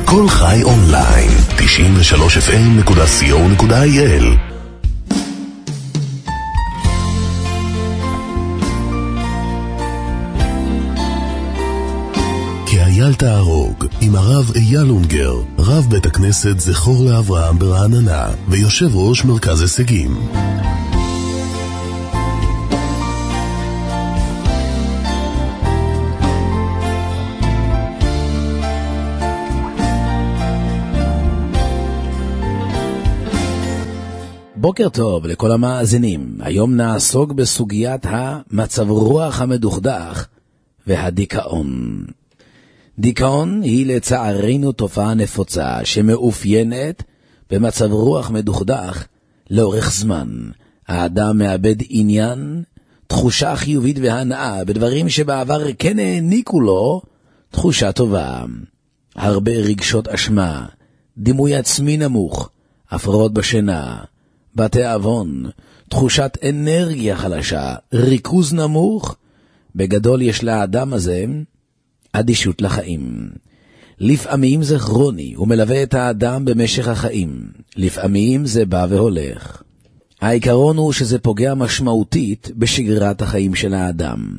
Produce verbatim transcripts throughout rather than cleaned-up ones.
כל חי אונליין, תשעים ושלוש אף אם נקודה סי או נקודה איי אל. כי אייל תהרוג עם הרב אייל אונגר, רב בית הכנסת זכור לאברהם ברעננה ויושב ראש מרכז הישגים. בוקר טוב לכל המאזינים. היום נעסוק בסוגיית המצב רוח המדוכדך והדיכאון. דיכאון היא לצערנו תופעה נפוצה שמאופיינת במצב רוח מדוכדך לאורך זמן. האדם מאבד עניין, תחושה חיובית והנאה בדברים שבעבר כן העניקו לו תחושה טובה. הרבה רגשות אשמה, דימוי עצמי נמוך, הפרעות בשינה, בתיאבון, תחושת אנרגיה חלשה, ריכוז נמוך. בגדול יש לאדם הזה אדישות לחיים. לפעמים זה כרוני, הוא מלווה את האדם במשך החיים. לפעמים זה בא והולך. העיקרון הוא שזה פוגע משמעותית בשגרת החיים של האדם.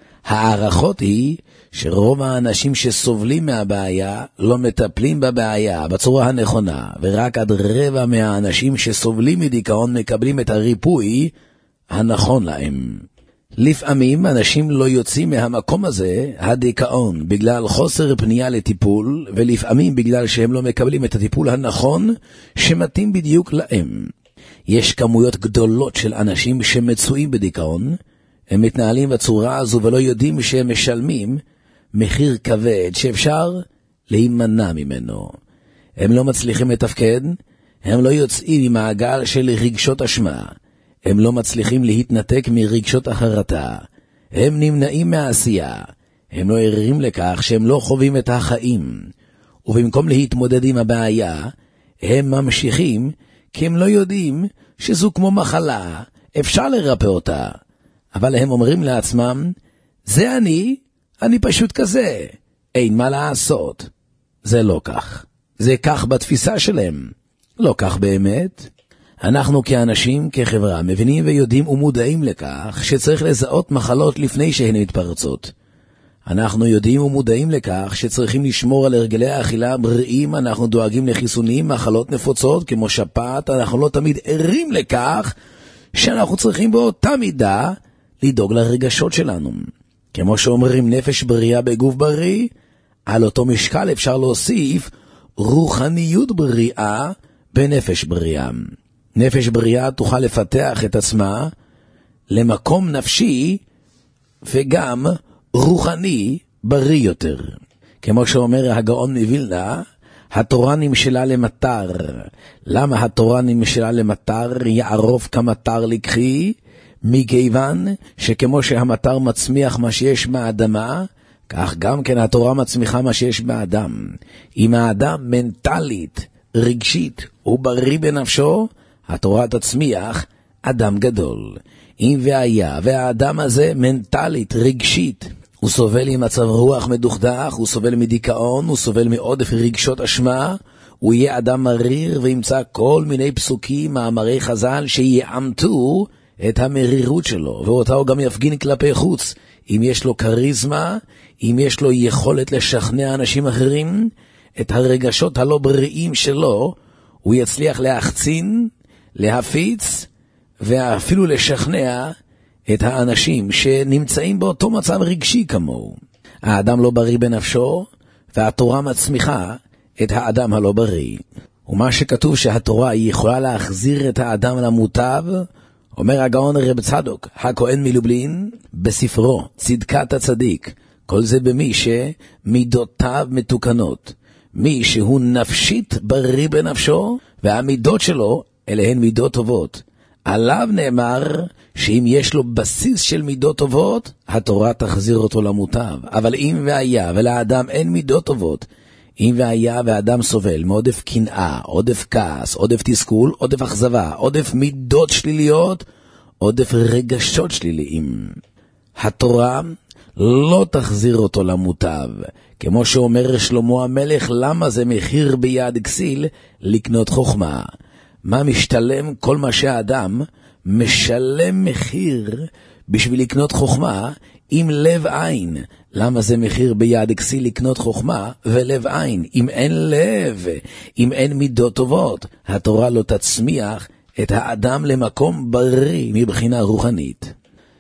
הערכות היא שרוב האנשים שסובלים מהבעיה לא מטפלים בבעיה בצורה הנכונה, ורק עד רבע מהאנשים שסובלים מדיכאון מקבלים את הריפוי הנכון להם. לפעמים אנשים לא יוצאים מהמקום הזה, הדיכאון, בגלל חוסר פנייה לטיפול, ולפעמים בגלל שהם לא מקבלים את הטיפול הנכון שמתאים בדיוק להם. יש כמויות גדולות של אנשים שמצויים בדיכאון, הם מתנהלים בצורה הזו ולא יודעים שהם משלמים מחיר כבד שאפשר להימנע ממנו. הם לא מצליחים לתפקד, הם לא יוצאים ממעגל של רגשות אשמה, הם לא מצליחים להתנתק מרגשות החרטה, הם נמנעים מהעשייה, הם לא ערים לכך שהם לא חווים את החיים, ובמקום להתמודד עם הבעיה, הם ממשיכים כי הם לא יודעים שזו כמו מחלה, אפשר לרפא אותה. אבל הם אומרים לעצמם, זה אני, אני פשוט כזה, אין מה לעשות. זה לא כך. זה כך בתפיסה שלהם. לא כך באמת. אנחנו כאנשים, כחברה, מבינים ויודעים ומודעים לכך שצריך לזהות מחלות לפני שהן מתפרצות. אנחנו יודעים ומודעים לכך שצריכים לשמור על הרגלי האכילה בריאים, אנחנו דואגים לחיסונים, מחלות נפוצות כמו שפעת, אנחנו לא תמיד ערים לכך שאנחנו צריכים באותה מידה לדאוג לרגשות שלנו. כמו שאומרים נפש בריאה בגוף בריא, על אותו משקל אפשר להוסיף רוחניות בריאה בנפש בריאה. נפש בריאה תוכל לפתח את עצמה למקום נפשי וגם רוחני בריא יותר. כמו שאומר הגאון מווילנה, התורה נמשלה למטר. למה התורה נמשלה למטר? יערוף כמטר לקחי, מכיוון שכמו שהמטר מצמיח מה שיש מהאדמה, כך גם כן התורה מצמיחה מה שיש באדם. אם האדם מנטלית, רגשית ובריא בנפשו, התורה תצמיח אדם גדול. אם והיה והאדם הזה מנטלית, רגשית, הוא סובל עם מצב רוח מדוכדך, הוא סובל מדיכאון, הוא סובל מעודף רגשות אשמה, הוא יהיה אדם מריר וימצא כל מיני פסוקים, מאמרי חז"ל שיעמתו את המרירות שלו, ואותה הוא גם יפגין כלפי חוץ. אם יש לו קריזמה, אם יש לו יכולת לשכנע אנשים אחרים, את הרגשות הלא בריאים שלו, הוא יצליח להחצין, להפיץ, ואפילו לשכנע את האנשים שנמצאים באותו מצב רגשי כמוהו. האדם לא בריא בנפשו, והתורה מצמיחה את האדם הלא בריא. ומה שכתוב שהתורה היא יכולה להחזיר את האדם למוטב, אומר הגאון רב צדוק, הכהן מלובלין, בספרו, צדקת הצדיק, כל זה במי שמידותיו מתוקנות, מי שהוא נפשית בריא בנפשו, והמידות שלו אלה הן מידות טובות. עליו נאמר שאם יש לו בסיס של מידות טובות, התורה תחזיר אותו למוטב. אבל אם והיה ולאדם אין מידות טובות, אם והיה ואדם סובל מעודף קנאה, עודף כעס, עודף תסכול, עודף אכזבה, עודף מידות שליליות, עודף רגשות שליליים, התורה לא תחזיר אותו למוטב, כמו שאומר שלמה המלך, למה זה מחיר ביד כסיל לקנות חוכמה? מה משתלם? כל מה שהאדם משלם מחיר בשביל לקנות חוכמה עם לב עין. למה זה מחיר ביד כסיל לקנות חוכמה ולב עין? אם אין לב, אם אין מידות טובות, התורה לא תצמיח את האדם למקום בריא מבחינה רוחנית.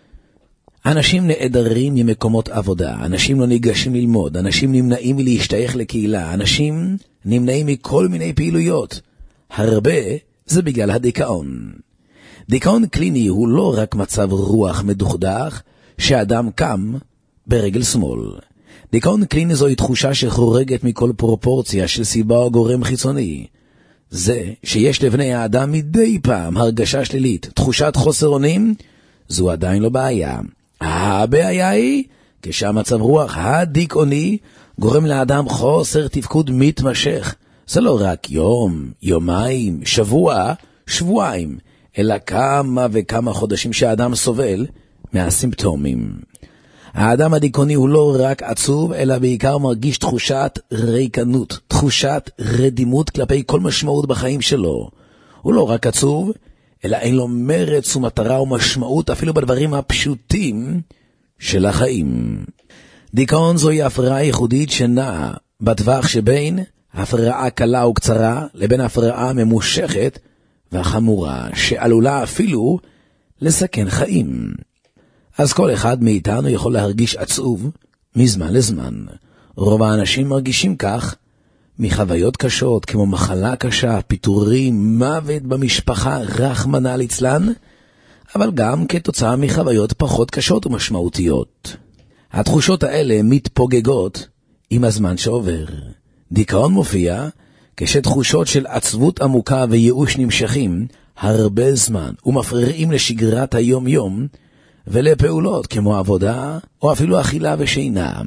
אנשים נעדרים ממקומות עבודה, אנשים לא ניגשים ללמוד, אנשים נמנעים מלהשתייך לקהילה, אנשים נמנעים מכל מיני פעילויות. הרבה זה בגלל הדיכאון. דיכאון קליני הוא לא רק מצב רוח מדוכדך שאדם קם ברגל שמאל. דיכאון קליני זוהי תחושה שחורגת מכל פרופורציה של סיבה או גורם חיצוני. זה שיש לבני האדם מדי פעם הרגשה שלילית, תחושת חוסר אונים, זו עדיין לא בעיה. הבעיה היא כשהמצב רוח הדיכאוני גורם לאדם חוסר תפקוד מתמשך. זה לא רק יום, יומיים, שבוע, שבועיים, אלא כמה וכמה חודשים שהאדם סובל מהסימפטומים. האדם הדיכאוני הוא לא רק עצוב, אלא בעיקר מרגיש תחושת ריקנות, תחושת רדימות כלפי כל משמעות בחיים שלו. הוא לא רק עצוב, אלא אין לו מרץ ומטרה ומשמעות אפילו בדברים הפשוטים של החיים. דיכאון זוהי הפרעה ייחודית שנעה בטווח שבין הפרעה קלה וקצרה לבין הפרעה ממושכת והחמורה, שעלולה אפילו לסכן חיים. אז כל אחד מאיתנו יכול להרגיש עצוב מזמן לזמן. רוב האנשים מרגישים כך מחוויות קשות כמו מחלה קשה, פיטורים, מוות במשפחה, רחמנא ליצלן, אבל גם כתוצאה מחוויות פחות קשות ומשמעותיות. התחושות האלה מתפוגגות עם הזמן שעובר. דיכאון מופיע כשתחושות של עצבות עמוקה וייאוש נמשכים הרבה זמן ומפריעים לשגרת היום-יום ולפעולות כמו עבודה או אפילו אכילה ושינה.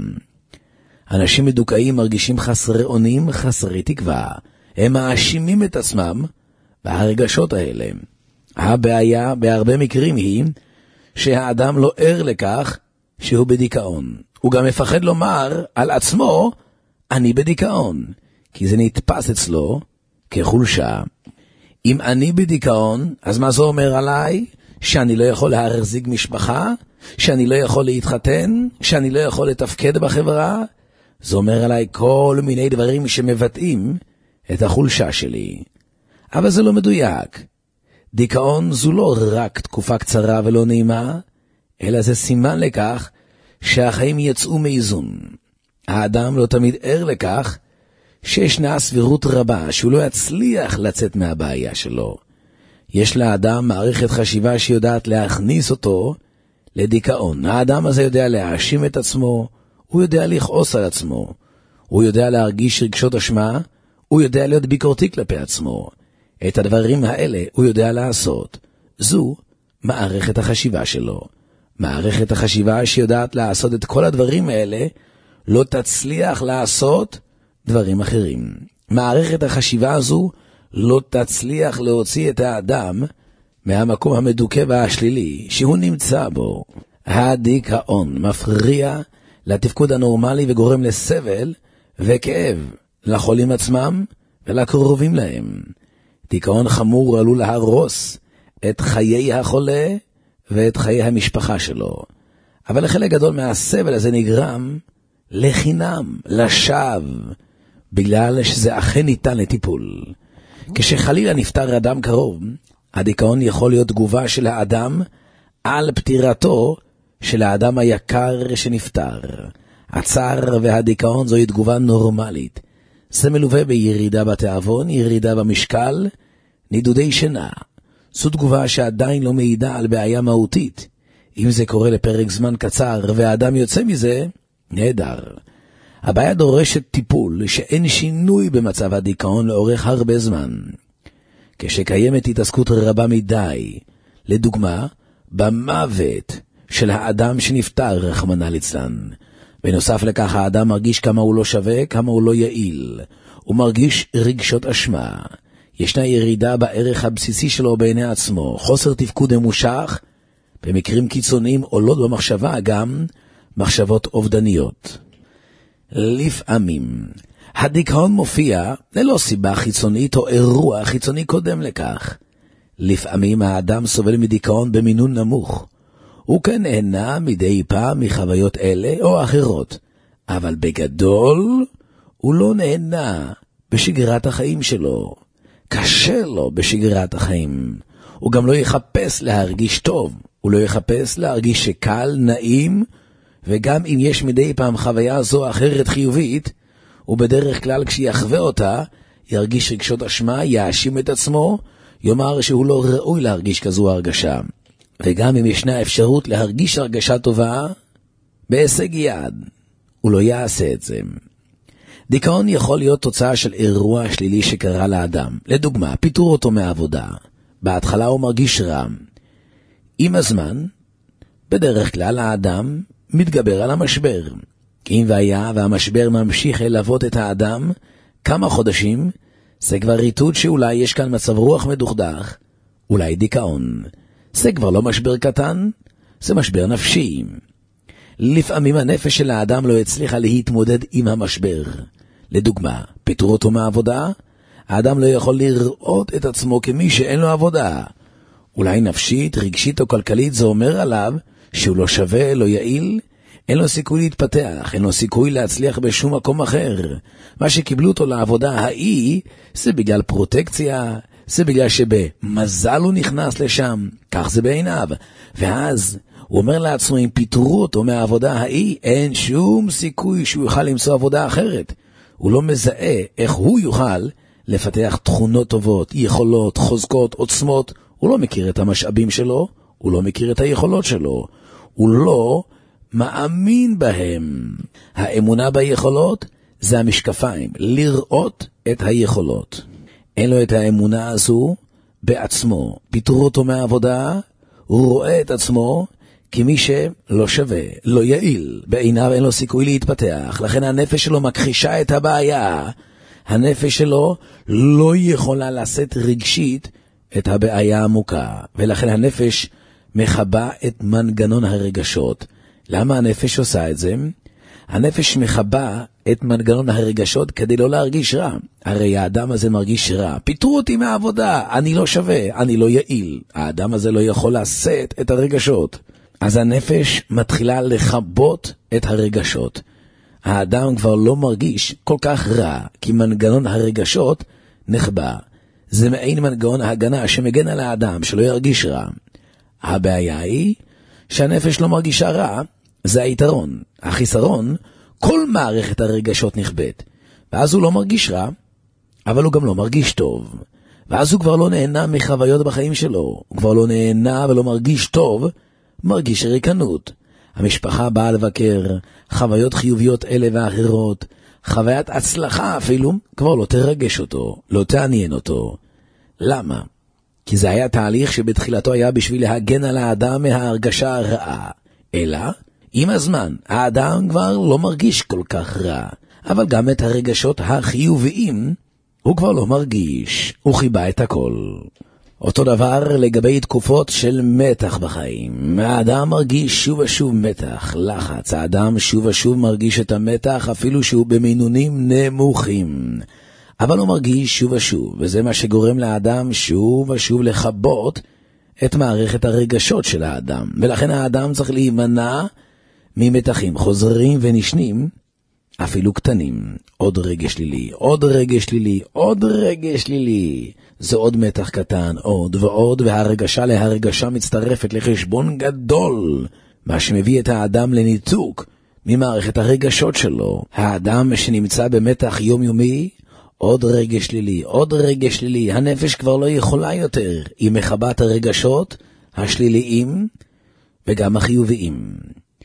אנשים מדוכאים מרגישים חסרי אונים, חסרי תקווה. הם מאשימים את עצמם בהרגשות האלה. הבעיה בהרבה מקרים היא שהאדם לא ער לכך שהוא בדיכאון. הוא גם מפחד לומר על עצמו, אני בדיכאון, כי זה נתפס אצלו כחולשה. אם אני בדיכאון, אז מה זה אומר עליי? שאני לא יכול להחזיק משפחה? שאני לא יכול להתחתן? שאני לא יכול לתפקד בחברה? זה אומר עליי כל מיני דברים שמבטאים את החולשה שלי. אבל זה לא מדויק. דיכאון זו לא רק תקופה קצרה ולא נעימה, אלא זה סימן לכך שהחיים יצאו מאיזון. האדם לא תמיד ער לכך שישנה סבירות רבה שהוא לא יצליח לצאת מהבעיה שלו. יש לאדם מערכת חשיבה שיודעת להכניס אותו לדיכאון. האדם הזה יודע להאשים את עצמו, הוא יודע לכעוס על עצמו, הוא יודע להרגיש רגשות אשמה, הוא יודע להיות ביקורתי כלפי עצמו. את הדברים האלה הוא יודע לעשות. זו מערכת החשיבה שלו. מערכת החשיבה שיודעת לעשות את כל הדברים האלה, לא תצליח לעשות דברים אחרים. מערכת החשיבה הזו לא תצליח להוציא את האדם מהמקום המדוכא והשלילי שהוא נמצא בו. הדיכאון מפריע לתפקוד הנורמלי וגורם לסבל וכאב לחולים עצמם ולקרובים להם. דיכאון חמור עלול להרוס את חיי החולה ואת חיי המשפחה שלו. אבל לחלק גדול מהסבל הזה נגרם לחינם, לשווא, בגלל שזה אכן ניתן לטיפול. כשחלילה נפטר אדם קרוב, הדיכאון יכול להיות תגובה של האדם על פטירתו של האדם היקר שנפטר. הצער והדיכאון זוהי תגובה נורמלית. זה מלווה בירידה בתיאבון, ירידה במשקל, נידודי שינה. זו תגובה שעדיין לא מעידה על בעיה מהותית. אם זה קורה לפרק זמן קצר והאדם יוצא מזה, נהדר. הבעיה דורשת טיפול שאין שינוי במצב הדיכאון לאורך הרבה זמן. כשקיימת התעסקות רבה מדי, לדוגמה, במוות של האדם שנפטר רחמנא ליצלן. בנוסף לכך האדם מרגיש כמה הוא לא שווה, כמה הוא לא יעיל. הוא מרגיש רגשות אשמה. ישנה ירידה בערך הבסיסי שלו בעיני עצמו, חוסר תפקוד ממושך, במקרים קיצוניים עולות במחשבה גם מחשבות אובדניות. לפעמים הדיכאון מופיע ללא סיבה חיצונית או אירוע חיצוני קודם לכך. לפעמים האדם סובל מדיכאון במינון נמוך. הוא כן נהנה מדי פעם מחוויות אלה או אחרות, אבל בגדול הוא לא נהנה בשגרת החיים שלו. קשה לו בשגרת החיים. הוא גם לא יחפש להרגיש טוב. הוא לא יחפש להרגיש שקל, נעים, וגם אם יש מדי פעם חוויה זו אחרת חיובית, הוא בדרך כלל כשיחווה אותה, ירגיש רגשות אשמה, יאשים את עצמו, יאמר שהוא לא ראוי להרגיש כזו הרגשה. וגם אם ישנה אפשרות להרגיש הרגשה טובה, בהישג יד, הוא לא יעשה את זה. דיכאון יכול להיות תוצאה של אירוע שלילי שקרה לאדם. לדוגמה, פיטרו אותו מהעבודה. בהתחלה הוא מרגיש רע. עם הזמן, בדרך כלל האדם מתגבר על המשבר. אם והיה והמשבר ממשיך ללוות את האדם כמה חודשים, זה כבר ריטוט שאולי יש כאן מצב רוח מדוכדך, אולי דיכאון. זה כבר לא משבר קטן, זה משבר נפשי. לפעמים הנפש של האדם לא הצליחה להתמודד עם המשבר. לדוגמה, פיטרו אותו מהעבודה, האדם לא יכול לראות את עצמו כמי שאין לו עבודה. אולי נפשית, רגשית או כלכלית זה אומר עליו שהוא לא שווה, לא יעיל, אין לו סיכוי להתפתח, אין לו סיכוי להצליח בשום מקום אחר. מה שקיבלו אותו לעבודה ההיא, זה בגלל פרוטקציה, זה בגלל שבמזל הוא נכנס לשם, כך זה בעיניו. ואז הוא אומר לעצמו, אם פיטרו אותו מהעבודה ההיא, אין שום סיכוי שהוא יוכל למצוא עבודה אחרת. הוא לא מזהה איך הוא יוכל לפתח תכונות טובות, יכולות, חוזקות, עוצמות. הוא לא מכיר את המשאבים שלו, הוא לא מכיר את היכולות שלו. הוא לא מאמין בהם. האמונה ביכולות זה המשקפיים, לראות את היכולות. אין לו את האמונה הזו בעצמו. פיטרו אותו מהעבודה, הוא רואה את עצמו כמי שלא שווה, לא יעיל, בעיניו אין לו סיכוי להתפתח. לכן הנפש שלו מכחישה את הבעיה. הנפש שלו לא יכולה לשאת רגשית את הבעיה העמוקה, ולכן הנפש מחבה את מנגנון הרגשות. למה הנפש עושה את זה? הנפש מחבה את מנגנון הרגשות כדי לא להרגיש רע. הרי האדם הזה מרגיש רע. פיטרו אותי מהעבודה, אני לא שווה, אני לא יעיל. האדם הזה לא יכול לשאת את הרגשות. אז הנפש מתחילה לחבות את הרגשות. האדם כבר לא מרגיש כל כך רע, כי מנגנון הרגשות נחבא. זה מעין מנגנון ההגנה שמגן על האדם שלא ירגיש רע. הבעיה היא שהנפש לא מרגישה רע, זה היתרון. החיסרון, כל מערכת הרגשות נכבט. ואז הוא לא מרגיש רע, אבל הוא גם לא מרגיש טוב. ואז הוא כבר לא נהנה מחוויות בחיים שלו. הוא כבר לא נהנה ולא מרגיש טוב, מרגיש ריקנות. המשפחה באה לבקר, חוויות חיוביות אלה ואחרות, חוויית הצלחה אפילו, כבר לא תרגש אותו, לא תעניין אותו. למה? כי זה היה תהליך שבתחילתו היה בשביל להגן על האדם מההרגשה הרעה. אלא, עם הזמן, האדם כבר לא מרגיש כל כך רע, אבל גם את הרגשות החיוביים הוא כבר לא מרגיש, הוא חיבה את הכל. אותו דבר לגבי תקופות של מתח בחיים. האדם מרגיש שוב ושוב מתח, לחץ. האדם שוב ושוב מרגיש את המתח אפילו שהוא במינונים נמוכים. אבל הוא מרגיש שוב ושוב, וזה מה שגורם לאדם שוב ושוב לחבות את מערכת הרגשות של האדם. ולכן האדם צריך להימנע ממתחים חוזרים ונשנים, אפילו קטנים. עוד רגש שלילי, עוד רגש שלילי, עוד רגש שלילי. זה עוד מתח קטן, עוד ועוד, והרגשה להרגשה מצטרפת לחשבון גדול, מה שמביא את האדם לניתוק ממערכת הרגשות שלו. האדם שנמצא במתח יומיומי, עוד רגש שלילי, עוד רגש שלילי, הנפש כבר לא יכולה יותר, היא מחבת הרגשות השליליים וגם החיוביים.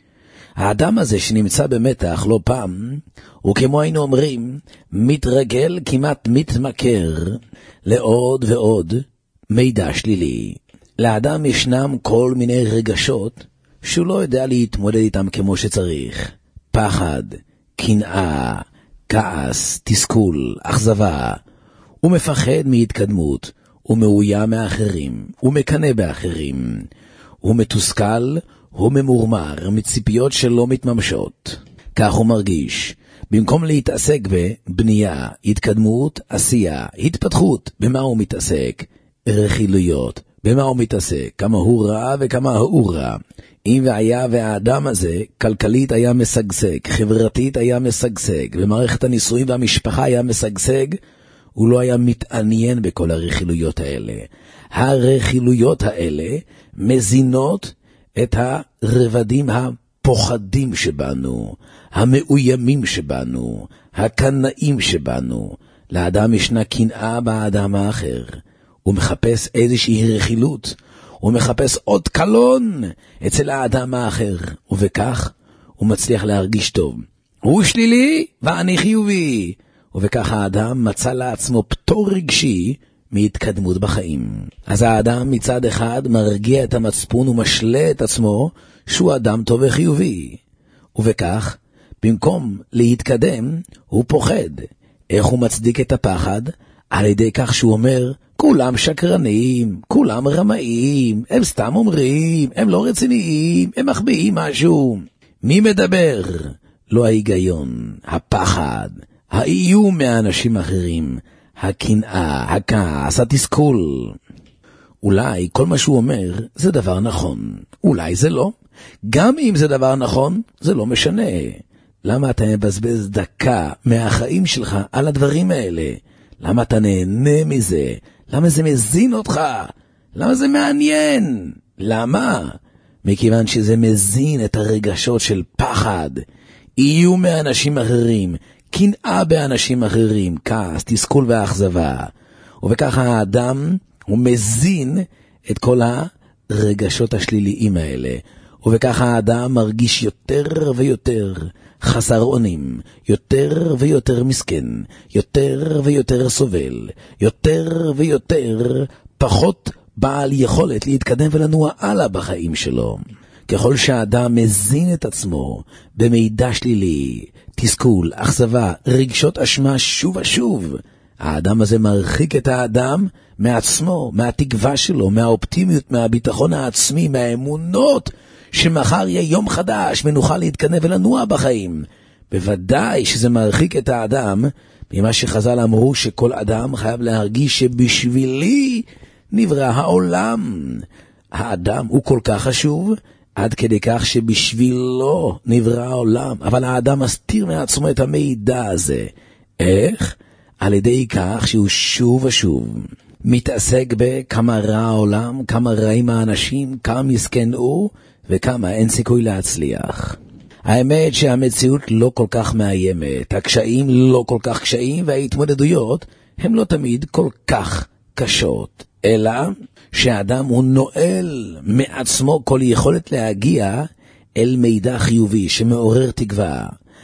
האדם הזה שנמצא במתח לא פעם, הוא כמו היינו אומרים, מתרגל כמעט מתמכר לעוד ועוד מידע שלילי. לאדם ישנם כל מיני רגשות שהוא לא יודע להתמודד איתם כמו שצריך. פחד, קנאה, כעס, תסכול, אכזבה. הוא מפחד מהתקדמות, הוא מאוים מאחרים, הוא מקנא באחרים, הוא מתוסכל, הוא ממורמר מציפיות שלא מתממשות. כך הוא מרגיש. במקום להתעסק בבנייה, התקדמות, עשייה, התפתחות, במה הוא מתעסק? רכילויות. במה הוא מתעסק? כמה הוא רע וכמה הוא רע. אם והיה והאדם הזה, כלכלית היה משגשג, חברתית היה משגשג, ומערכת הנישואים והמשפחה היה משגשג, הוא לא היה מתעניין בכל הרכילויות האלה. הרכילויות האלה מזינות את הרבדים הפוחדים שבנו, המאוימים שבנו, הקנאים שבנו. לאדם ישנה קנאה באדם האחר. הוא מחפש איזושהי רכילות, הוא מחפש עוד קלון אצל האדם האחר, ובכך הוא מצליח להרגיש טוב. הוא שלילי ואני חיובי, ובכך האדם מצא לעצמו פטור רגשי מהתקדמות בחיים. אז האדם מצד אחד מרגיע את המצפון ומשלה את עצמו שהוא אדם טוב וחיובי, ובכך במקום להתקדם הוא פוחד. איך הוא מצדיק את הפחד? על ידי כך שהוא אומר, כולם שקרנים, כולם רמאים, הם סתם אומרים, הם לא רציניים, הם מחביאים משהו. מי מדבר? לא ההיגיון, הפחד, האיום מהאנשים אחרים, הקנאה, הכעס, התסכול. אולי כל מה שהוא אומר זה דבר נכון, אולי זה לא. גם אם זה דבר נכון, זה לא משנה. למה אתה מבזבז דקה מהחיים שלך על הדברים האלה? למה אתה נהנה מזה? למה זה מזין אותך? למה זה מעניין? למה? מכיוון שזה מזין את הרגשות של פחד, איום מאנשים אחרים, קנאה באנשים אחרים, כעס, תסכול ואכזבה. ובכך האדם הוא מזין את כל הרגשות השליליים האלה. ובכך האדם מרגיש יותר ויותר חסר אונים, יותר ויותר מסכן, יותר ויותר סובל, יותר ויותר פחות בעל יכולת להתקדם ולנוע הלאה בחיים שלו. ככל שהאדם מזין את עצמו במידע שלילי, תסכול, אכזבה, רגשות אשמה שוב ושוב, האדם הזה מרחיק את האדם מעצמו, מהתקווה שלו, מהאופטימיות, מהביטחון העצמי, מהאמונות שמחר יהיה יום חדש ונוכל להתקדם ולנוע בחיים. בוודאי שזה מרחיק את האדם ממה שחז"ל אמרו, שכל אדם חייב להרגיש שבשבילי נברא העולם. האדם הוא כל כך חשוב, עד כדי כך שבשבילו נברא העולם. אבל האדם מסתיר מעצמו את המידע הזה. איך? על ידי כך שהוא שוב ושוב מתעסק בכמה רע העולם, כמה רעים האנשים, כמה מסכן הוא, וכמה אין סיכוי להצליח. האמת שהמציאות לא כל כך מאיימת, הקשיים לא כל כך קשיים, וההתמודדויות הם לא תמיד כל כך קשות, אלא שהאדם הוא נועל מעצמו כל יכולת להגיע אל מידע חיובי שמעורר תקווה.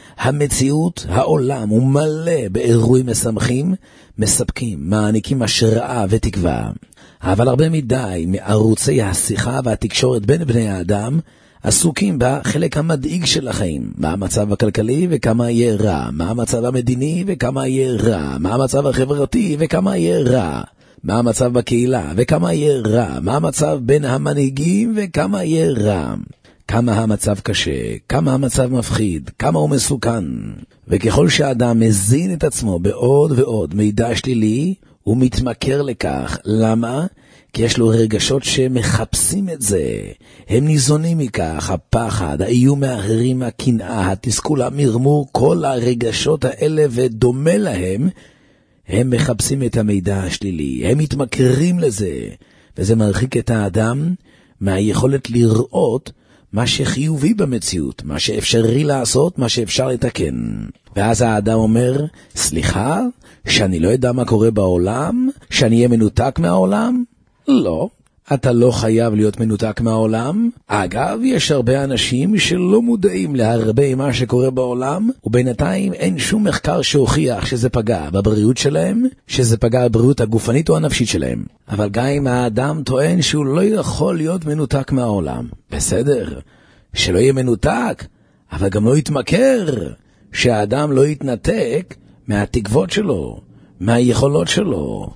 המציאות, העולם הוא מלא באירועים משמחים, מספקים, מעניקים השראה ותקווה. אבל הרבה מדי מערוצי השיחה והתקשורת בין בני האדם עסוקים בחלק המדאיג של החיים. מה המצב הכלכלי וכמה יהיה רע, מה המצב המדיני וכמה יהיה רע, מה המצב החברתי וכמה יהיה רע, מה המצב בקהילה וכמה יהיה רע, מה המצב בין המנהיגים וכמה יהיה רע, כמה המצב קשה, כמה המצב מפחיד, כמה הוא מסוכן. וככל שהאדם מזין את עצמו בעוד ועוד מידע שלילי, הוא מתמכר לכך. למה? כי יש לו רגשות שמחפשים את זה. הם ניזונים מכך, הפחד, האיום מאחרים, הקנאה, התסכול, המרמור, כל הרגשות האלה ודומה להם, הם מחפשים את המידע השלילי. הם מתמכרים לזה, וזה מרחיק את האדם מהיכולת לראות מה שחיובי במציאות, מה שאפשרי לעשות, מה שאפשר לתקן. ואז האדם אומר, סליחה, שאני לא יודע מה קורה בעולם, שאני אהיה מנותק מהעולם? לא, אתה לא חייב להיות מנותק מהעולם. אגב, יש הרבה אנשים שלא מודעים להרבה מה שקורה בעולם, ובינתיים אין שום מחקר שהוכיח שזה פגע בבריאות שלהם, שזה פגע בבריאות הגופנית או הנפשית שלהם. אבל גם אם האדם טוען שהוא לא יכול להיות מנותק מהעולם, בסדר, שלא יהיה מנותק, אבל גם לא יתמכר, שהאדם לא יתנתק מהתקוות שלו, מהיכולות שלו,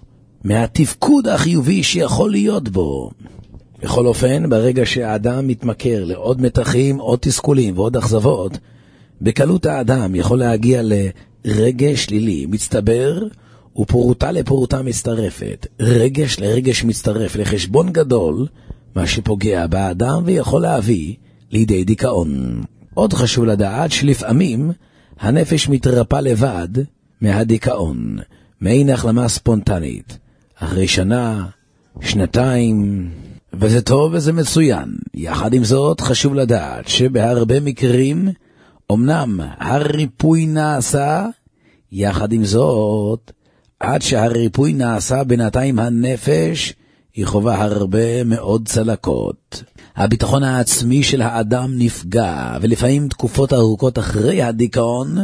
מהתפקוד החיובי שיכול להיות בו. בכל אופן, ברגע שהאדם מתמכר לעוד מתחים, עוד תסכולים ועוד אכזבות, בקלות האדם יכול להגיע לרגש שלילי מצטבר, ופרוטה לפרוטה מצטרפת, רגש לרגש מצטרף, לחשבון גדול, מה שפוגע באדם ויכול להביא לידי דיכאון. עוד חשוב לדעת שלפעמים הנפש מתרפא לבד מהדיכאון, מעין החלמה ספונטנית, אחרי שנה, שנתיים, וזה טוב וזה מצוין. יחד עם זאת חשוב לדעת שבהרבה מקרים אמנם הריפוי נעשה, יחד עם זאת עד שהריפוי נעשה בינתיים הנפש היא חובה הרבה מאוד צלקות. הביטחון העצמי של האדם נפגע, ולפעמים תקופות ארוכות אחרי הדיכאון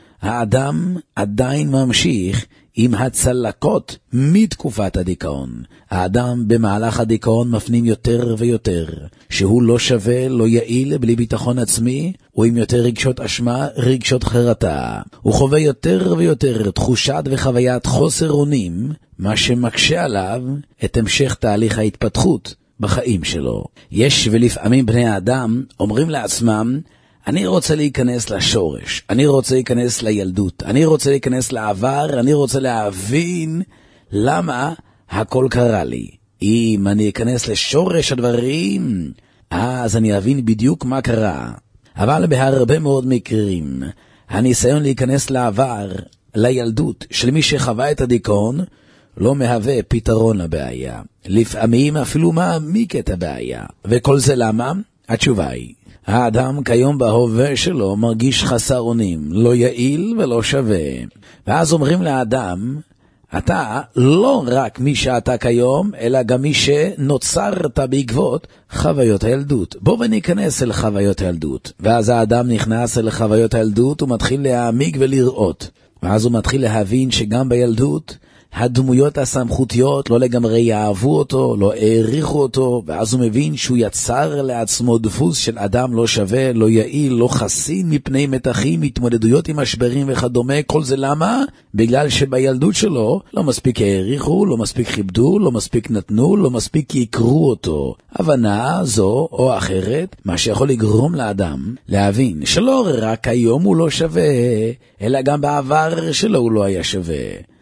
האדם עדיין ממשיך עם הצלקות מתקופת הדיכאון. האדם במהלך הדיכאון מפנים יותר ויותר שהוא לא שווה, לא יעיל, בלי ביטחון עצמי, הוא עם יותר רגשות אשמה, רגשות חרטה. הוא חווה יותר ויותר תחושת וחוויית חוסר אונים, מה שמקשה עליו את המשך תהליך ההתפתחות בחיים שלו. יש ולפעמים בני האדם אומרים לעצמם, אני רוצה להיכנס לשורש, אני רוצה להיכנס לילדות, אני רוצה להיכנס לעבר, אני רוצה להבין למה הכל קרה לי. אם אני אכנס לשורש הדברים, אז אני אבין בדיוק מה קרה. אבל בהרבה מאוד מקרים, הניסיון להיכנס לעבר, לילדות של מי שחווה את הדיכאון, לא מהווה פתרון לבעיה. לפעמים אפילו מעמיק את הבעיה. וכל זה למה? התשובה היא, האדם כיום בהווה שלו מרגיש חסר אונים, לא יעיל ולא שווה. ואז אומרים לאדם, אתה לא רק מי שאתה כיום, אלא גם מי שנוצרת בעקבות חוויות הילדות. בוא וניכנס אל חוויות הילדות. ואז האדם נכנס אל חוויות הילדות ומתחיל להעמיק ולראות. ואז הוא מתחיל להבין שגם בילדות הדמויות הסמכותיות לא לגמרי יאהבו אותו, לא העריכו אותו, ואז הוא מבין שהוא יצר לעצמו דפוס של אדם לא שווה, לא יעיל, לא חסין מפני מתחים, התמודדויות עם משברים וכדומה. כל זה למה? בגלל שבילדות שלו לא מספיק העריכו, לא מספיק כיבדו, לא מספיק נתנו, לא מספיק יקרו אותו. הבנה זו או אחרת, מה שיכול לגרום לאדם להבין שלא רק היום הוא לא שווה, אלא גם בעבר שלו הוא לא היה שווה.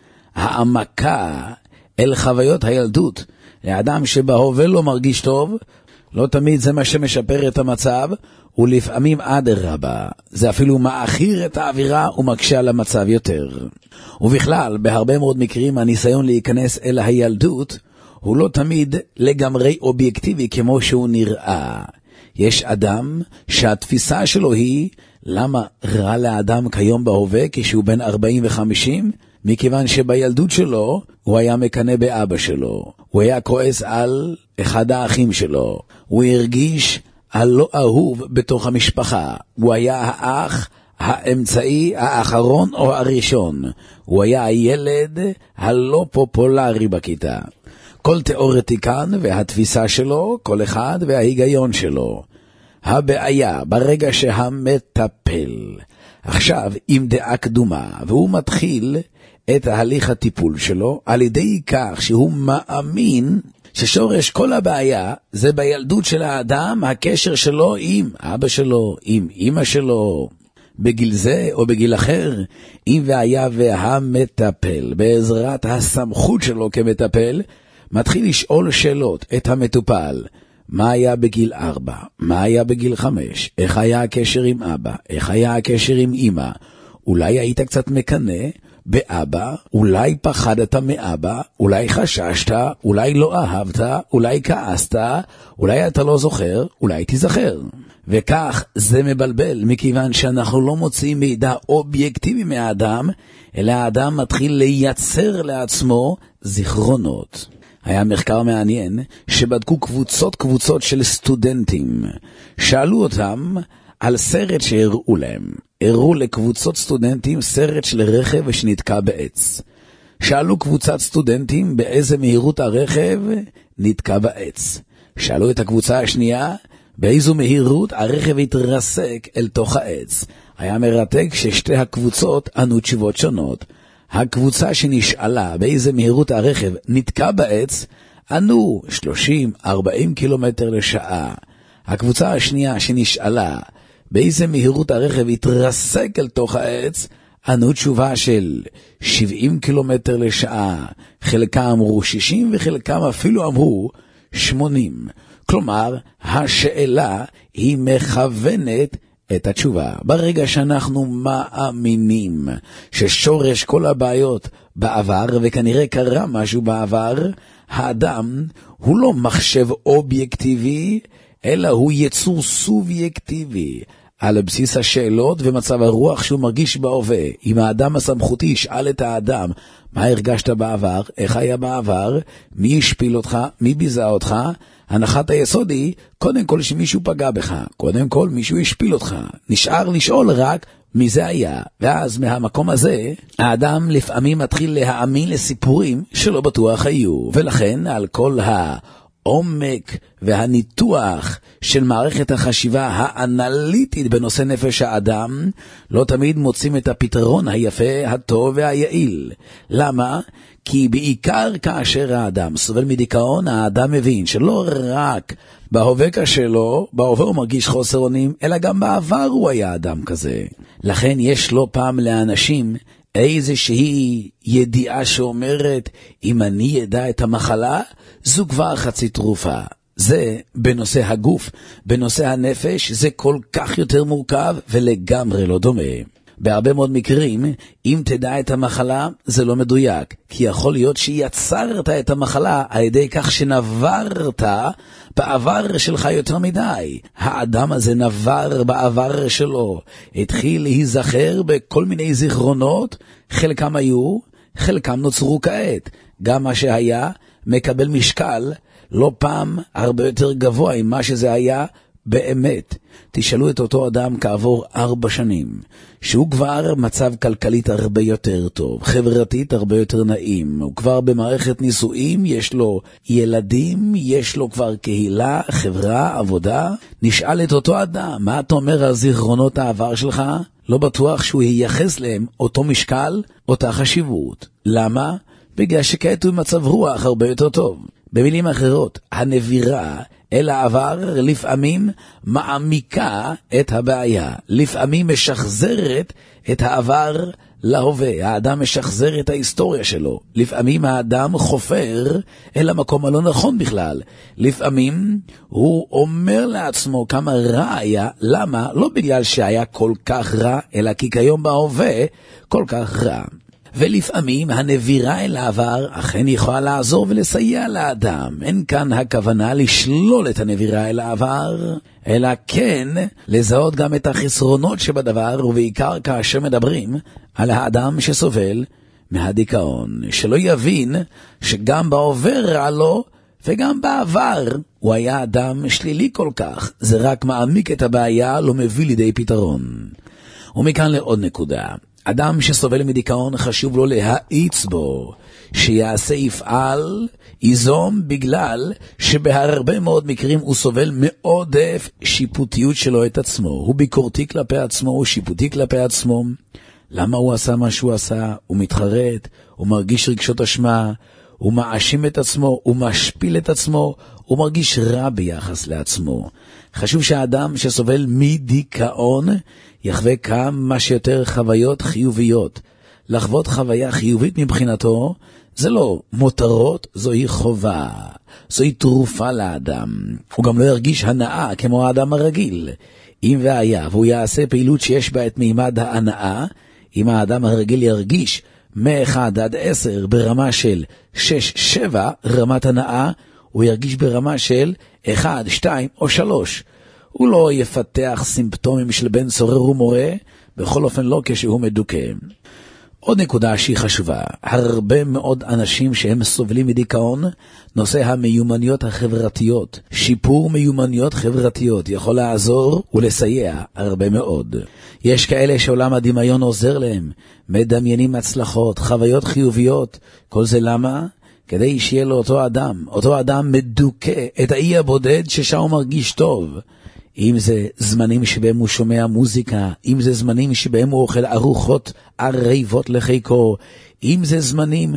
העמקה אל חוויות הילדות לאדם שבהווה לא מרגיש טוב, לא תמיד זה מה שמשפר את המצב, ולפעמים עד רבה, זה אפילו מאחיר את האווירה ומקשה על המצב יותר. ובכלל, בהרבה מאוד מקרים הניסיון להיכנס אל הילדות הוא לא תמיד לגמרי אובייקטיבי כמו שהוא נראה. יש אדם שהתפיסה שלו היא, למה רע לאדם כיום בהווה כשהוא בן ארבעים וחמישים? מכיוון שבילדות שלו הוא היה מקנה באבא שלו, הוא היה כועס על אחד האחים שלו, הוא הרגיש הלא אהוב בתוך המשפחה, הוא היה האח האמצעי, האחרון או הראשון, הוא היה הילד הלא פופולרי בכיתה. כל תיאורטיקן והתפיסה שלו, כל אחד וההיגיון שלו. הבעיה ברגע שהמטפל עכשיו עם דעה קדומה, והוא מתחיל את ההליך הטיפול שלו על ידי כך שהוא מאמין ששורש כל הבעיה זה בילדות של האדם, הקשר שלו עם אבא שלו, עם אמא שלו, בגיל זה או בגיל אחר. אם והיה והמטפל בעזרת הסמכות שלו כמטפל מתחיל לשאול שאלות את המטופל, מה היה בגיל ארבע? מה היה בגיל חמש? איך היה הקשר עם אבא? איך היה הקשר עם אמא? אולי היית קצת מקנה באבא? אולי פחדת מאבא? אולי חששת? אולי לא אהבת? אולי כעסת? אולי אתה לא זוכר? אולי תזכר. וכך זה מבלבל, מכיוון שאנחנו לא מוצאים מידע אובייקטיבי מהאדם, אלא האדם מתחיל לייצר לעצמו זיכרונות. היה מחקר מעניין שבדקו קבוצות קבוצות של סטודנטים. שאלו אותם על סרט שהראו להם. הראו לקבוצות סטודנטים סרט של רכב שנתקע בעץ. שאלו קבוצת סטודנטים באיזה מהירות הרכב נתקע בעץ. שאלו את הקבוצה השנייה באיזו מהירות הרכב התרסק אל תוך העץ. היה מרתק ששתי הקבוצות ענו תשובות שונות. הקבוצה שנשאלה באיזה מהירות הרכב נתקע בעץ, ענו שלושים ארבעים קילומטר לשעה. הקבוצה השנייה שנשאלה באיזה מהירות הרכב התרסק אל תוך העץ, ענו תשובה של שבעים קילומטר לשעה, חלקם אמרו שישים וחלקם אפילו אמרו שמונים. כלומר, השאלה היא מכוונת את התשובה. ברגע שאנחנו מאמינים ששורש כל הבעיות בעבר, וכנראה קרה משהו בעבר, האדם הוא לא מחשב אובייקטיבי, אלא הוא יצור סובייקטיבי. על בסיס השאלות ומצב הרוח שהוא מרגיש בהווה. אם האדם הסמכותי ישאל את האדם, מה הרגשת בעבר, איך היה בעבר, מי השפיל אותך, מי ביזה אותך, הנחת היסוד היא, קודם כל שמישהו פגע בך, קודם כל מישהו השפיל אותך. נשאר לשאול רק מי זה היה. ואז מהמקום הזה, האדם לפעמים מתחיל להאמין לסיפורים שלא בטוח היו. ולכן על כל ה... עומק והניתוח של מערכת החשיבה האנליטית בנושא נפש האדם, לא תמיד מוצאים את הפתרון היפה, הטוב והיעיל. למה? כי בעיקר כאשר האדם סובל מדיכאון, האדם מבין שלא רק בהווה קשה לו, בהווה הוא מרגיש חוסר אונים, אלא גם בעבר הוא היה אדם כזה. לכן יש לא פעם לאנשים איזושהי ידיעה שאומרת, אם אני ידע את המחלה, זו כבר חצי תרופה. זה בנושא הגוף, בנושא הנפש, זה כל כך יותר מורכב ולגמרי לא דומה. בהרבה מאוד מקרים, אם תדע את המחלה, זה לא מדויק, כי יכול להיות שיצרת את המחלה על ידי כך שנברת בעבר שלך יותר מדי. האדם הזה נבר בעבר שלו, התחיל להיזכר בכל מיני זיכרונות, חלקם היו, חלקם נוצרו כעת. גם מה שהיה מקבל משקל, לא פעם הרבה יותר גבוה עם מה שזה היה באמת. תשאלו את אותו אדם כעבור ארבע שנים, שהוא כבר מצב כלכלית הרבה יותר טוב, חברתית הרבה יותר נעים, הוא כבר במערכת נישואים, יש לו ילדים, יש לו כבר קהילה, חברה, עבודה. נשאל את אותו אדם, מה אתה אומר על זיכרונות העבר שלך? לא בטוח שהוא ייחס להם אותו משקל, אותה חשיבות. למה? בגלל שכעת הוא מצב רוח הרבה יותר טוב. במילים אחרות, הנבירה אל העבר לפעמים מעמיקה את הבעיה, לפעמים משחזרת את העבר להווה, האדם משחזר את ההיסטוריה שלו, לפעמים האדם חופר אל המקום הלא נכון בכלל, לפעמים הוא אומר לעצמו כמה רע היה, למה? לא בגלל שהיה כל כך רע, אלא כי כיום בהווה כל כך רע. ולפעמים הנבירה אל העבר אכן יכולה לעזור ולסייע לאדם. אין כאן הכוונה לשלול את הנבירה אל העבר, אלא כן לזהות גם את החסרונות שבדבר, ובעיקר כאשר מדברים על האדם שסובל מהדיכאון. שלא יבין שגם בהווה רע לו וגם בעבר הוא היה אדם שלילי כל כך. זה רק מעמיק את הבעיה, לא מביא לידי פתרון. ומכאן לעוד נקודה. אדם שסובל מדיכאון חשוב לו להאיץ בו, שיעשה יפעל, ייזום, בגלל שבהרבה מאוד מקרים הוא סובל מעודף שיפוטיות שלו את עצמו. הוא ביקורתי כלפי עצמו, הוא שיפוטי כלפי עצמו. למה הוא עשה מה שהוא עשה? הוא מתחרט, הוא מרגיש רגשות אשמה, הוא מאשים את עצמו, הוא משפיל את עצמו, הוא מרגיש רע ביחס לעצמו. חשוב שהאדם שסובל מדיכאון יחווה כמה שיותר חוויות חיוביות. לחוות חוויה חיובית מבחינתו זה לא מותרות, זוהי חובה, זוהי תרופה לאדם. הוא גם לא ירגיש הנאה כמו האדם הרגיל. אם והיה והוא יעשה פעילות שיש בה את מימד ההנאה, אם האדם הרגיל ירגיש מ-אחד עד עשר ברמה של שש שבע רמת הנאה, הוא ירגיש ברמה של אחת, שתיים או שלוש. הוא לא יפתח סימפטומים של בן סורר ומורה, בכל אופן לא כשהוא מדוכא. עוד נקודה שהיא חשובה, הרבה מאוד אנשים שהם סובלים מדיכאון, נושא המיומנויות החברתיות. שיפור מיומנויות חברתיות יכול לעזור ולסייע הרבה מאוד. יש כאלה שעולם הדמיון עוזר להם, מדמיינים הצלחות, חוויות חיוביות. כל זה למה? כדי שיהיה לו אותו אדם, אותו אדם מדוכא את האי הבודד ששם הוא מרגיש טוב. אם זה זמנים שבהם הוא שומע מוזיקה, אם זה זמנים שבהם הוא אוכל ארוחות ערבות לחיקו, אם זה זמנים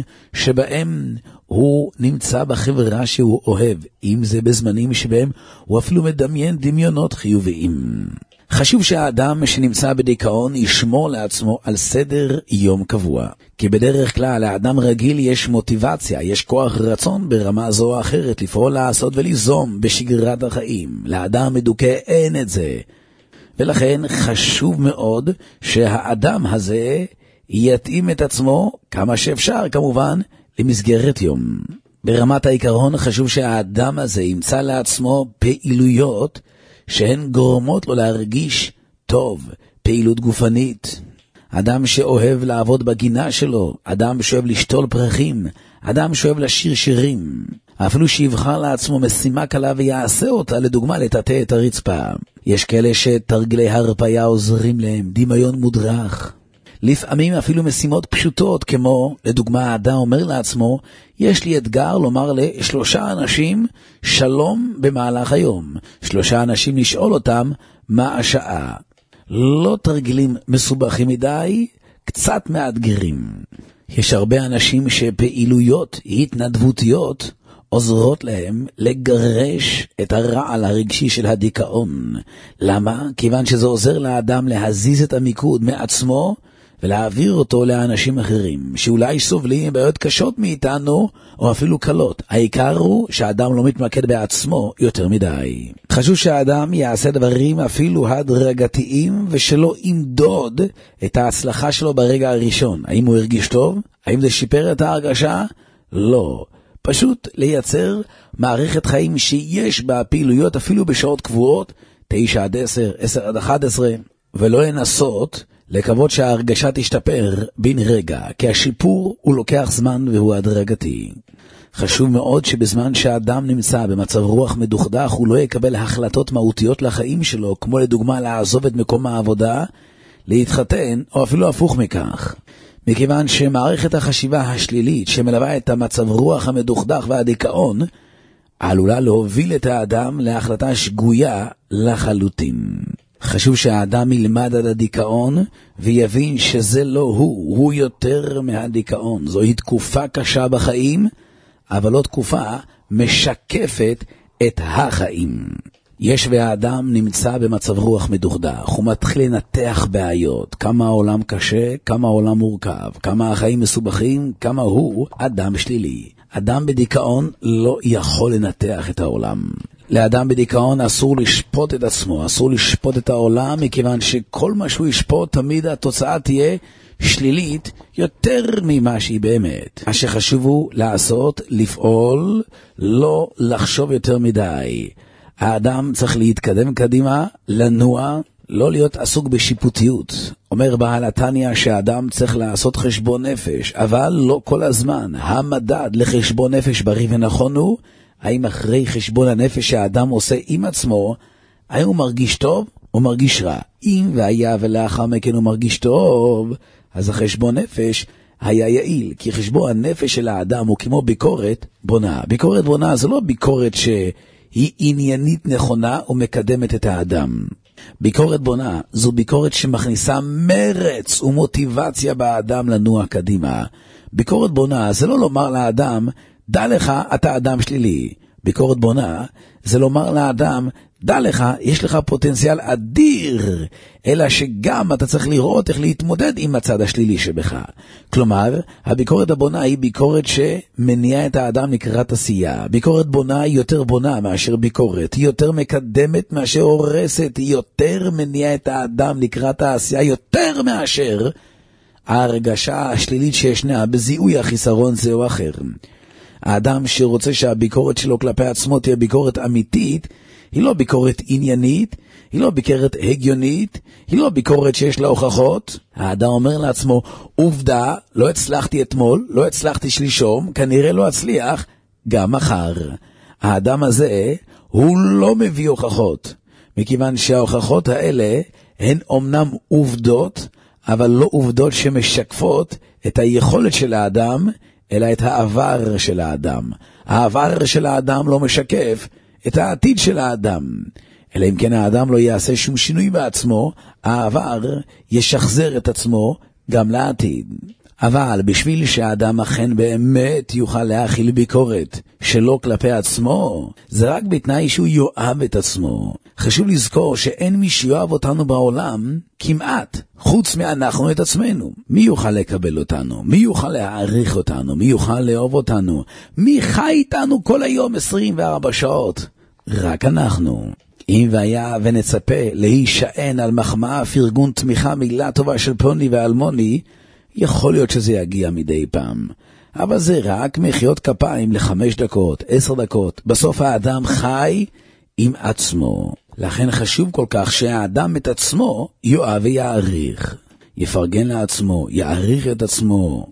שבהם הוא נמצא בחברה שהוא אוהב, אם זה בזמנים שבהם הוא אפילו מדמיין דמיונות חיוביים. חשוב שהאדם שנמצא בדיכאון ישמור לעצמו על סדר יום קבוע. כי בדרך כלל לאדם רגיל יש מוטיבציה, יש כוח רצון ברמה זו או אחרת לפעול, לעשות וליזום בשגרת החיים. לאדם מדוכא אין את זה. ולכן חשוב מאוד שהאדם הזה יתאים את עצמו כמה שאפשר כמובן למסגרת יום. ברמת העיקרון חשוב שהאדם הזה ימצא לעצמו פעילויות שהן גורמות לו להרגיש טוב, פעילות גופנית. אדם שאוהב לעבוד בגינה שלו, אדם שאוהב לשתול פרחים, אדם שאוהב לשיר שירים. אפילו שיבחר לעצמו משימה קלה ויעשה אותה, לדוגמה לטאטא את הרצפה. יש כאלה שתרגילי הרפיה עוזרים להם, דמיון מודרך. לפעמים אפילו משימות פשוטות, כמו לדוגמה האדם אומר לעצמו, יש לי אתגר לומר לשלושה אנשים שלום במהלך היום. שלושה אנשים לשאול אותם מה השעה. לא תרגילים מסובכים מדי, קצת מאתגרים. יש הרבה אנשים שפעילויות התנדבותיות עוזרות להם לגרש את הרעל הרגשי של הדיכאון. למה? כיוון שזה עוזר לאדם להזיז את המיקוד מעצמו ולהעביר אותו לאנשים אחרים, שאולי סובלים בעיות קשות מאיתנו, או אפילו קלות. העיקר הוא שהאדם לא מתמקד בעצמו יותר מדי. חשוב שהאדם יעשה דברים אפילו הדרגתיים, ושלא ימדוד את ההצלחה שלו ברגע הראשון. האם הוא הרגיש טוב? האם זה שיפר את ההרגשה? לא. פשוט לייצר מערכת חיים שיש בה פעילויות אפילו בשעות קבועות, תשע עד עשר, עשר עד אחת עשרה, ולא לנסות לקוות שההרגשה תשתפר בין רגע, כי השיפור הוא לוקח זמן והוא הדרגתי. חשוב מאוד שבזמן שהאדם נמצא במצב רוח מדוכדך, הוא לא יקבל החלטות מהותיות לחיים שלו, כמו לדוגמה לעזוב את מקום העבודה, להתחתן, או אפילו הפוך מכך. מכיוון שמערכת החשיבה השלילית שמלווה את המצב רוח המדוכדך והדיכאון, עלולה להוביל את האדם להחלטה שגויה לחלוטין. חשוב שהאדם ילמד על הדיכאון ויבין שזה לא הוא, הוא יותר מהדיכאון. זוהי תקופה קשה בחיים, אבל לא תקופה משקפת את החיים. יש והאדם נמצא במצב רוח מדוכדך, הוא מתחיל לנתח בעיות, כמה העולם קשה, כמה העולם מורכב, כמה החיים מסובכים, כמה הוא אדם שלילי. אדם בדיכאון לא יכול לנתח את העולם. לאדם בדיכאון אסור לשפוט את עצמו, אסור לשפוט את העולם, מכיוון שכל מה שהוא ישפוט תמיד התוצאה תהיה שלילית יותר ממה שהיא באמת. מה שחשוב הוא לעשות, לפעול, לא לחשוב יותר מדי. האדם צריך להתקדם קדימה, לנוע, לא להיות עסוק בשיפוטיות. אומר בעל התניא שהאדם צריך לעשות חשבון נפש, אבל לא כל הזמן. המדד לחשבון נפש בריא ונכון הוא, האם אחרי חשבון הנפש שהאדם עושה עם עצמו, האם הוא מרגיש טוב או מרגיש רע? אם והיה ולאחר מכן הוא מרגיש טוב, אז החשבון נפש היה יעיל, כי חשבון הנפש של האדם הוא כמו ביקורת בונה. ביקורת בונה זה לא ביקורת שהיא עניינית נכונה ומקדמת את האדם. ביקורת בונה זו ביקורת שמכניסה מרץ ומוטיבציה באדם לנוע קדימה. ביקורת בונה זה לא לומר לאדם, דע לך, אתה אדם שלילי. ביקורת בונה זה לומר לאדם, דע לך, יש לך פוטנציאל אדיר, אלא שגם אתה צריך לראות איך להתמודד עם הצד השלילי שבך. כלומר, הביקורת הבונה היא ביקורת שמניעה את האדם לקראת עשייה. ביקורת בונה היא יותר בונה מאשר ביקורת, היא יותר מקדמת מאשר הורסת, היא יותר מניעה את האדם לקראת העשייה, יותר מאשר ההרגשה השלילית שישנה בזיהוי החיסרון זה או אחר. האדם שרוצה שהביקורת שלו כלפי עצמו תהיה ביקורת אמיתית, היא לא ביקורת עניינית, היא לא ביקורת הגיונית, היא לא ביקורת שיש לה הוכחות. האדם אומר לעצמו, עובדה, לא הצלחתי אתמול, לא הצלחתי שלשום, כנראה לא אצליח גם מחר. האדם הזה הוא לא מביא הוכחות, מכיוון שההוכחות האלה הן אומנם עובדות, אבל לא עובדות שמשקפות את היכולת של האדם, אלא את העבר של האדם. העבר של האדם לא משקף את העתיד של האדם. אלא אם כן האדם לא יעשה שום שינוי בעצמו, העבר ישחזר את עצמו גם לעתיד. אבל בשביל שהאדם אכן באמת יוכל להכיל ביקורת שלא כלפי עצמו, זה רק בתנאי שהוא יואב את עצמו. חשוב לזכור שאין מי שיואב אותנו בעולם כמעט, חוץ מאנחנו את עצמנו. מי יוכל לקבל אותנו? מי יוכל להעריך אותנו? מי יוכל לאהוב אותנו? מי חי איתנו כל היום עשרים וארבע שעות? רק אנחנו. אם והיה ונצפה להישען על מחמאה, פרגון, תמיכה, מילה טובה של פלוני ואלמוני, יכול להיות שזה יגיע מדי פעם. אבל זה רק מחיאות כפיים לחמש דקות, עשר דקות. בסוף האדם חי עם עצמו. לכן חשוב כל כך שהאדם את עצמו יאהב ויעריך. יפרגן לעצמו, יעריך את עצמו,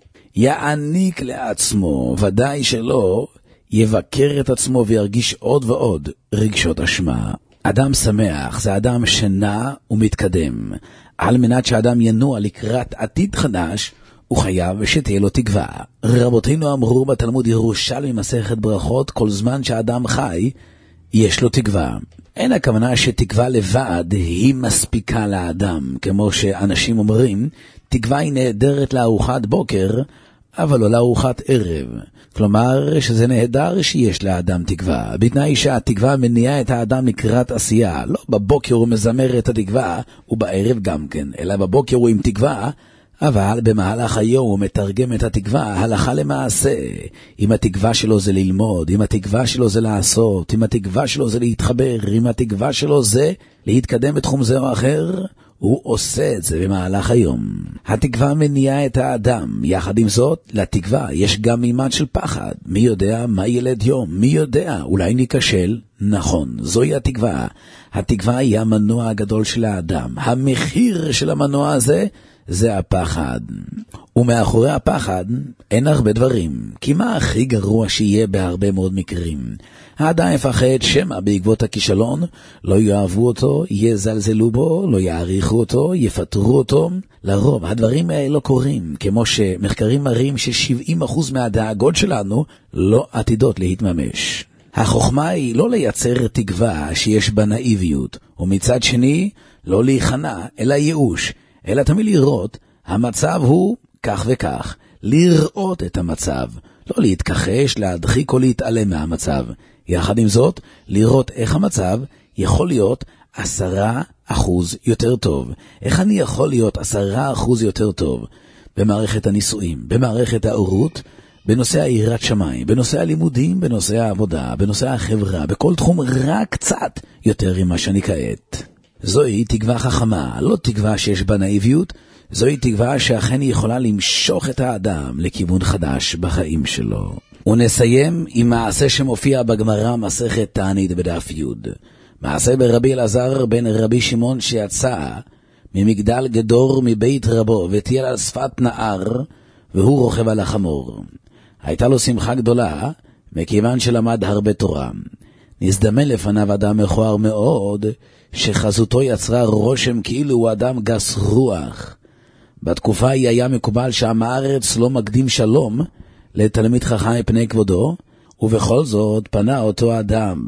יעניק לעצמו, ודאי שלא יבקר את עצמו וירגיש עוד ועוד רגשות אשמה. אדם שמח זה אדם שנע ומתקדם. על מנת שאדם ינוע לקראת עתיד חדש, הוא חייב שתהיה לו תקווה. רבותינו אמרו בתלמוד ירושלמי מסכת ברכות, כל זמן שהאדם חי, יש לו תקווה. אין הכוונה שתקווה לבד היא מספיקה לאדם, כמו שאנשים אומרים, תקווה היא נהדרת לארוחת בוקר, אבל לא לארוחת ערב. כלומר שזה נהדר שיש לאדם תקווה, בתנאי שהתקווה מניעה את האדם לקראת עשייה. לא בבוקר הוא מזמר את התקווה, ובערב גם כן, אלא בבוקר הוא עם תקווה, אבל במהלך היום הוא מתרגם את התקווה הלכה למעשה. אם התקווה שלו זה ללמוד, אם התקווה שלו זה לעשות, אם התקווה שלו זה להתחבר, אם התקווה שלו זה להתקדם בתחום זה או אחר, הוא עושה את זה במהלך היום. התקווה מניעה את האדם. יחד עם זאת, לתקווה יש גם מימד של פחד. מי יודע מה ילד יום? מי יודע? אולי ניכשל? נכון, זוהי התקווה. התקווה היא המנוע הגדול של האדם. המחיר של המנוע הזה זה הפחד. ומאחורי הפחד אין הרבה דברים. כי מה הכי גרוע שיהיה בהרבה מאוד מקרים? האדם יפחד שמא בעקבות הכישלון לא יאהבו אותו, יזלזלו בו, לא יעריכו אותו, יפטרו אותו. לרוב הדברים האלה לא קורים, כמו שמחקרים מראים ש-שבעים אחוז מהדאגות שלנו לא עתידות להתממש. החוכמה היא לא לייצר תקווה שיש בה נאיביות, ומצד שני לא להיכנע אלא ייאוש, אלא תמיד לראות המצב הוא כך וכך, לראות את המצב, לא להתכחש, להדחיק או להתעלם מהמצב. יחד עם זאת, לראות איך המצב יכול להיות עשרה אחוז יותר טוב. איך אני יכול להיות עשרה אחוז יותר טוב? במערכת הנישואים, במערכת ההורות, בנושא העירת שמיים, בנושא הלימודים, בנושא העבודה, בנושא החברה, בכל תחום רק קצת יותר ממה שאני כעת. זוהי תקווה חכמה, לא תקווה שיש בה נאיביות, זוהי תקווה שאכן יכולה למשוך את האדם לכיוון חדש בחיים שלו. ונסיים עם מעשה שמופיע בגמרא מסכת תענית בדף י'. מעשה ברבי אלעזר בן רבי שמעון שיצא ממגדל גדור מבית רבו וטייל על שפת נהר והוא רוכב על החמור. הייתה לו שמחה גדולה מכיוון שלמד הרבה תורה. נזדמן לפניו אדם מכוער מאוד שחזותו יצרה רושם כאילו הוא אדם גס רוח. בתקופה היא היה מקובל שעם הארץ לא מקדים שלום לתלמיד חכם מפני כבודו, ובכל זאת פנה אותו אדם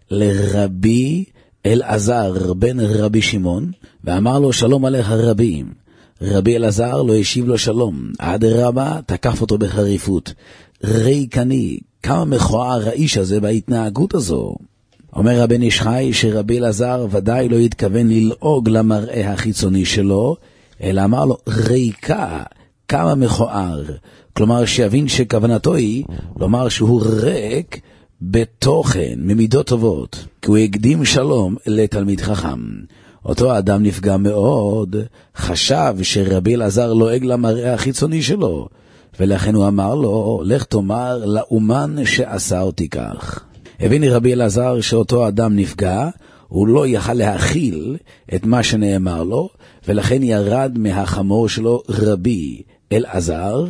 לרבי אלעזר בן רבי שמעון ואמר לו שלום עליך רבי. רבי אלעזר לא השיב לו שלום, עד רבה תקף אותו בחריפות. ריקני, כמה מכוער האיש הזה בהתנהגות הזו. אומר רבן איש חי שרבי אלעזר ודאי לא התכוון ללעוג למראה החיצוני שלו, אלא אמר לו ריקה, כמה מכוער. כלומר שיבין שכוונתו היא לומר שהוא ריק בתוכן, ממידות טובות, כי הוא הקדים שלום לתלמיד חכם. אותו אדם נפגע מאוד, חשב שרבי אלעזר לועג למראה החיצוני שלו, ולכן הוא אמר לו, לך תאמר לאומן שעשה אותי כך. הבין רבי אלעזר שאותו אדם נפגע, הוא לא יכל להכיל את מה שנאמר לו, ולכן ירד מהחמור שלו רבי אלעזר,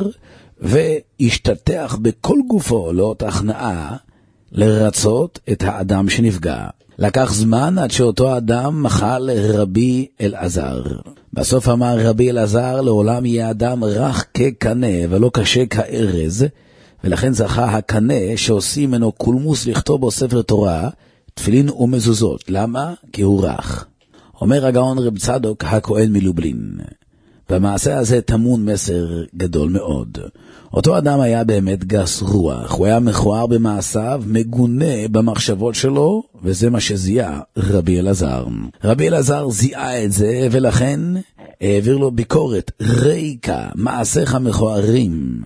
והשתתח בכל גופו לאות הכנעה לרצות את האדם שנפגע. לקח זמן עד שאותו אדם מחל רבי אלעזר. בסוף אמר רבי אלעזר, לעולם יהיה אדם רך כקנה ולא קשה כארז, ולכן זכה הקנה שעושים ממנו קולמוס לכתוב בו ספר תורה, תפילין ומזוזות. למה? כי הוא רך. אומר הגאון רב צדוק הכהן מלובלין, במעשה הזה טמון מסר גדול מאוד. אותו אדם היה באמת גס רוח, הוא היה מכוער במעשיו, מגונה במחשבות שלו, וזה מה שזיהה רבי אלעזר. רבי אלעזר זיהה את זה, ולכן העביר לו ביקורת ריקה, מעשיך מכוערים.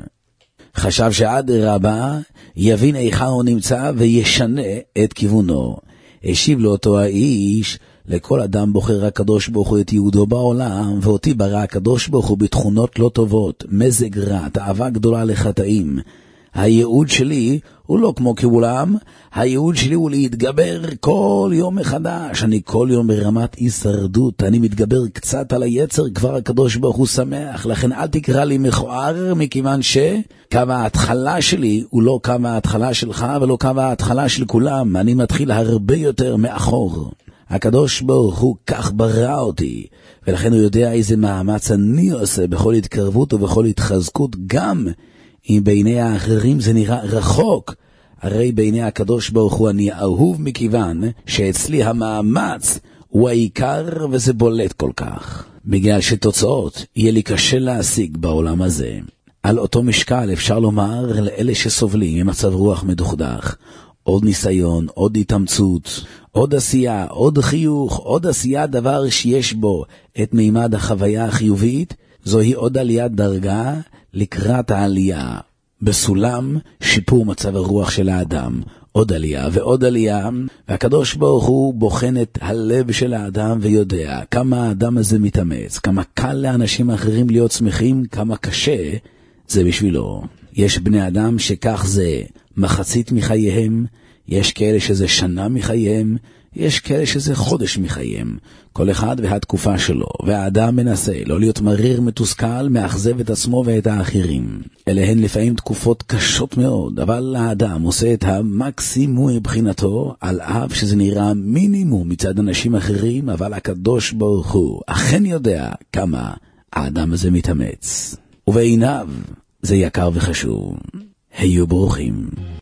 חשב שעד רבה יבין איכה הוא נמצא וישנה את כיוונו. השיב לו אותו האיש, לכל אדם בוחר הקדוש ברוך הוא את יהודו בעולם, ואותי ברא הקדוש ברוך הוא בתכונות לא טובות, מזג רע, תאווה גדולה לחטאים. הייעוד שלי הוא לא כמו כולם, הייעוד שלי הוא להתגבר כל יום מחדש. אני כל יום ברמת הישרדות, אני מתגבר קצת על היצר, כבר הקדוש ברוך הוא שמח, לכן אל תקרא לי מכוער, מכיוון שקו ההתחלה שלי הוא לא קו ההתחלה שלך ולא קו ההתחלה של כולם, אני מתחיל הרבה יותר מאחור. הקדוש ברוך הוא כך ברא אותי, ולכן הוא יודע איזה מאמץ אני עושה בכל התקרבות ובכל התחזקות, גם אם בעיני האחרים זה נראה רחוק, הרי בעיני הקדוש ברוך הוא אני אהוב, מכיוון שאצלי המאמץ הוא העיקר וזה בולט כל כך. בגלל שתוצאות יהיה לי קשה להשיג בעולם הזה. על אותו משקל אפשר לומר לאלה שסובלים ממצב רוח מדוכדך, עוד ניסיון, עוד התאמצות, עוד עשייה, עוד חיוך, עוד עשייה, דבר שיש בו את מימד החוויה החיובית, זוהי עוד עליית דרגה לקראת העלייה. בסולם שיפור מצב הרוח של האדם, עוד עלייה ועוד עלייה, והקדוש ברוך הוא בוחן את הלב של האדם ויודע כמה האדם הזה מתאמץ, כמה קל לאנשים אחרים להיות שמחים, כמה קשה זה בשבילו. יש בני אדם שכך זה מחצית מחייהם, יש כאלה שזה שנה מחייהם, יש כאלה שזה חודש מחייהם, כל אחד והתקופה שלו, והאדם מנסה לא להיות מריר מתוסכל, מאכזב את עצמו ואת האחרים. אלה הן לפעמים תקופות קשות מאוד, אבל האדם עושה את המקסימום מבחינתו, על אף שזה נראה מינימום מצד אנשים אחרים, אבל הקדוש ברוך הוא אכן יודע כמה האדם הזה מתאמץ, ובעיניו זה יקר וחשוב. היו ברוכים.